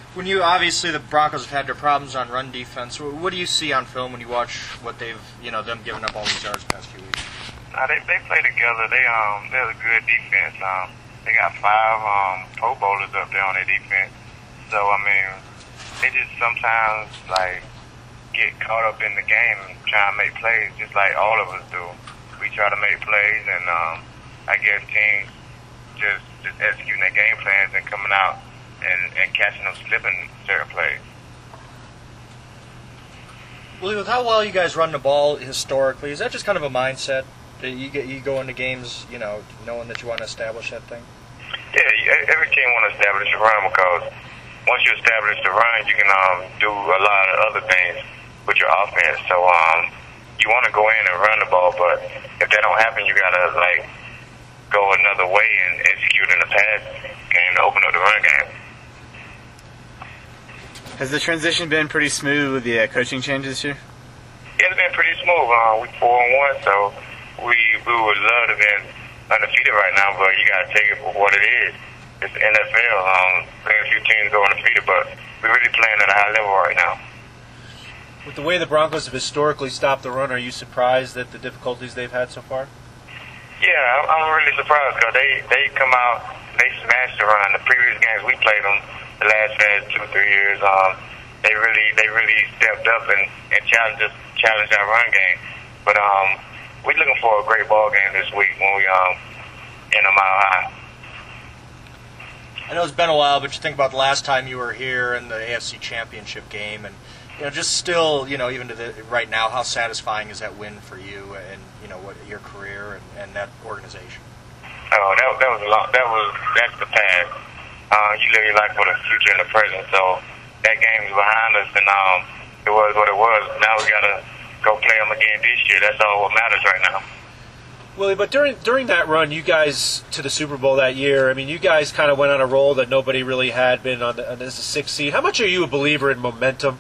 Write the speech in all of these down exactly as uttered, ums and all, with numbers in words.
When you obviously the Broncos have had their problems on run defense, what do you see on film when you watch what they've you know them giving up all these yards the past few weeks? Uh, they they play together. They um they're a good defense. Um, they got five um Pro Bowlers up there on their defense. So I mean, they just sometimes like get caught up in the game and try and make plays, just like all of us do. We try to make plays, and um, I guess teams just just executing their game plans and coming out and, and catching them slipping certain plays. Well, with how well you guys run the ball historically, is that just kind of a mindset that you get you go into games, you know, knowing that you want to establish that thing? Yeah, every team want to establish the run because once you establish the run, you can um, do a lot of other things with your offense. So um, you want to go in and run the ball, but if that don't happen, you gotta like go another way and execute in the pass game to open up the run game. Has the transition been pretty smooth with the uh, coaching changes this year? Yeah, it's been pretty smooth. Uh, we four and one, so we we would love to be undefeated right now, but you gotta take it for what it is. It's the N F L. Um, very few teams go undefeated, but we're really playing at a high level right now. With the way the Broncos have historically stopped the run, are you surprised at the difficulties they've had so far? Yeah, I'm, I'm really surprised because they they come out, they smashed the run. The previous games we played them, the last uh, two three years, um, they really they really stepped up and, and challenged us, challenged our run game. But um, we're looking for a great ball game this week when we um in a mile high. I know it's been a while, but you think about the last time you were here in the A F C Championship game, and you know, just still, you know, even to the right now, how satisfying is that win for you and you know what your career and, and that organization? Oh, that that was a lot. That was that's the past. Uh, you live your life for the future and the present. So that game is behind us, and um, it was what it was. Now we gotta go play them again this year. That's all what matters right now. Willie, but during during that run, you guys to the Super Bowl that year, I mean, you guys kind of went on a roll that nobody really had been on, the, on as a sixth seed. How much are you a believer in momentum?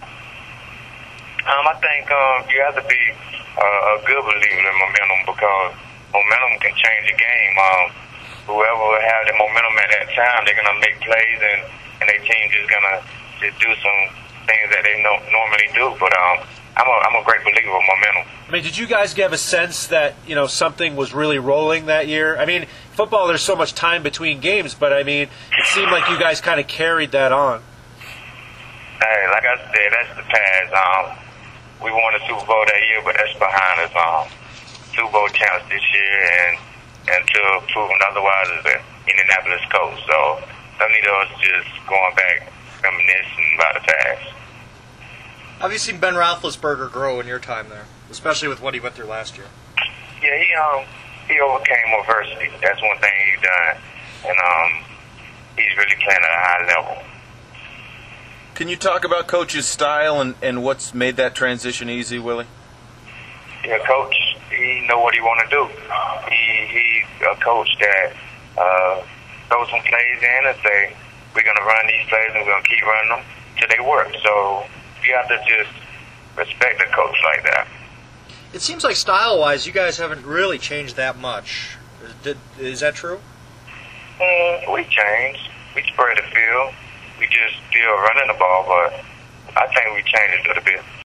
Um, I think um, you have to be uh, a good believer in momentum because momentum can change the game. Um, whoever has the momentum at that time, they're gonna make plays, and, and their team just gonna just do some things that they no, normally do. But um, I'm a I'm a great believer of momentum. I mean, did you guys have a sense that, you know, something was really rolling that year? I mean, football, there's so much time between games, but, I mean, it seemed like you guys kind of carried that on. Hey, like I said, that's the past. Um, we won the Super Bowl that year, but that's behind us. Um, Super Bowl champs this year, and until proven otherwise is the Indianapolis Colts. So, some of us just going back, reminiscing about the past. Have you seen Ben Roethlisberger grow in your time there, especially with what he went through last year? Yeah, he um he overcame adversity. That's one thing he's done, and um he's really playing at a high level. Can you talk about Coach's style and, and what's made that transition easy, Willie? Yeah, Coach, he know what he want to do. He he's a coach that uh, throws some plays in and say we're gonna run these plays and we're gonna keep running them till they work. So you have to just respect a coach like that. It seems like style-wise, you guys haven't really changed that much. Is, is that true? Mm, we changed. We spread the field. We just still running the ball, but I think we changed it a little bit.